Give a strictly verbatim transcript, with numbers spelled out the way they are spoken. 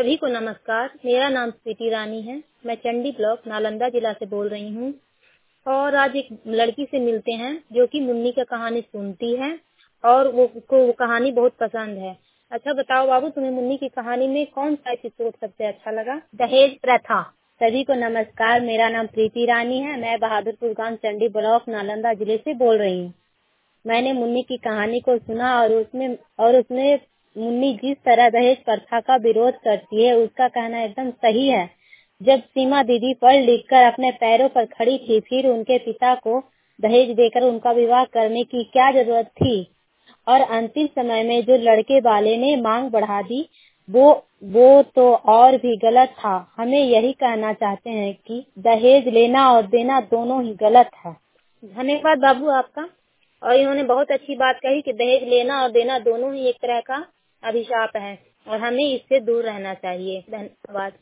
सभी को नमस्कार। मेरा नाम स्वीटी रानी है। मैं चंडी ब्लॉक नालंदा जिला से बोल रही हूँ और आज एक लड़की से मिलते हैं जो कि मुन्नी का कहानी सुनती है और वो को वो कहानी बहुत पसंद है। अच्छा बताओ बाबू, तुम्हें मुन्नी की कहानी में कौन सा एपिसोड सबसे अच्छा लगा? दहेज प्रथा। सभी को नमस्कार। मेरा नाम प्रीति रानी है। मैं बहादुरपुर गांव चंडी ब्लॉक नालंदा जिले से बोल रही हूँ। मैंने मुन्नी की कहानी को सुना और उसमें और उसमें मुन्नी जिस तरह दहेज प्रथा का विरोध करती है उसका कहना एकदम सही है। जब सीमा दीदी पढ़ लिख कर अपने पैरों पर खड़ी थी, फिर उनके पिता को दहेज देकर उनका विवाह करने की क्या जरूरत थी? और अंतिम समय में जो लड़के वाले ने मांग बढ़ा दी वो वो तो और भी गलत था। हमें यही कहना चाहते हैं कि दहेज लेना और देना दोनों ही गलत है। धन्यवाद बाबू आपका। और इन्होंने बहुत अच्छी बात कही कि दहेज लेना और देना दोनों ही एक तरह का अभिशाप है और हमें इससे दूर रहना चाहिए। धन्यवाद।